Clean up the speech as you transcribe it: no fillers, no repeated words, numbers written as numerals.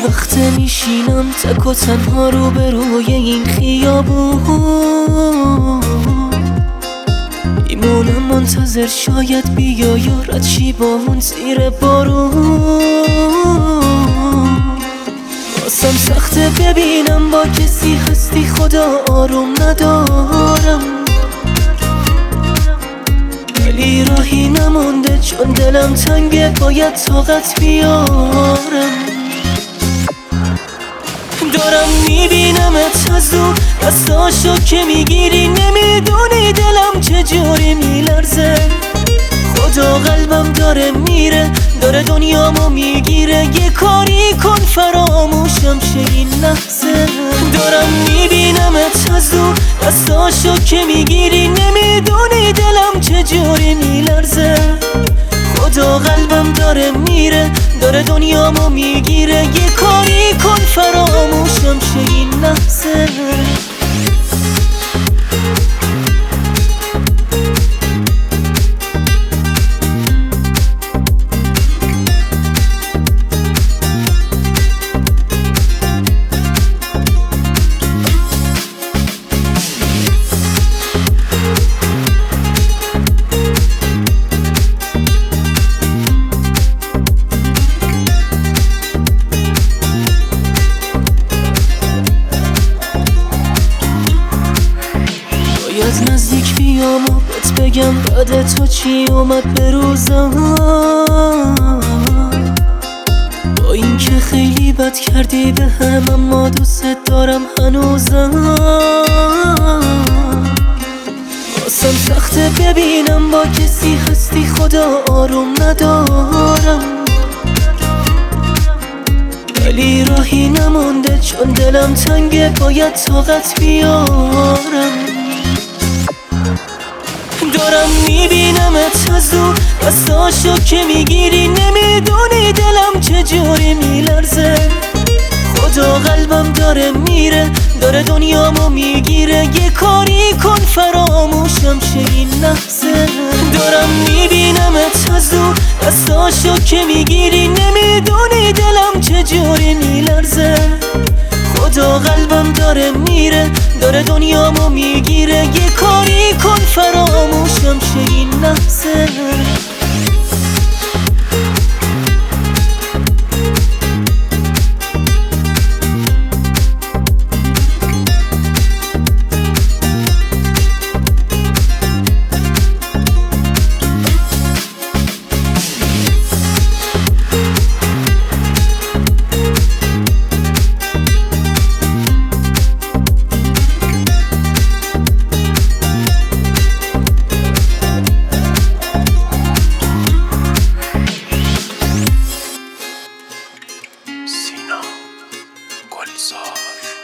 وقته میشینم تک و تنها رو به روی این خیابون، میمونم منتظر شاید بیا یارت چی با اون زیر بارون. واسم سخته ببینم با کسی هستی خدا آروم ندارم، ولی راهی نمونده چون دلم تنگه باید طاقت بیارم. دارم میبینمت از دور دستاشو که میگیری، نمیدونی دلم چجوری میلرزه. خدا قلبم داره میره، داره دنیامو میگیره، یه کاری کن فراموشم شه این لحظه. دارم میبینمت از دور دستاشو که میگیری، نمیدونی دلم چجوری میلرزه. خدا قلبم داره میره، داره دنیامو میگیره، یه کاری کن فراموشم شه این لحظه. از نزدیک بیام و بهت بگم بعد تو چی اومد به روزم، با این که خیلی بد کردی به هم اما دوست دارم هنوزم. واسم سخته ببینم با کسی هستی خدا آروم ندارم، ولی راهی نمونده چون دلم تنگه باید طاقت بیارم. دارم میبینمت از دور دستاشو که میگیری، نمیدونی دلم چجوری میلرزه. خدا قلبم داره میره، داره دنیامو میگیره، یه کاری کن فراموشم شه این لحظه. دارم میبینمت از دور دستاشو که میگیری، نمیدونی دلم چجوری میلرزه. خدا قلبم داره میره، داره دنیامو میگیره، یه کاری کن فراموشم شه این لحظه. گلزار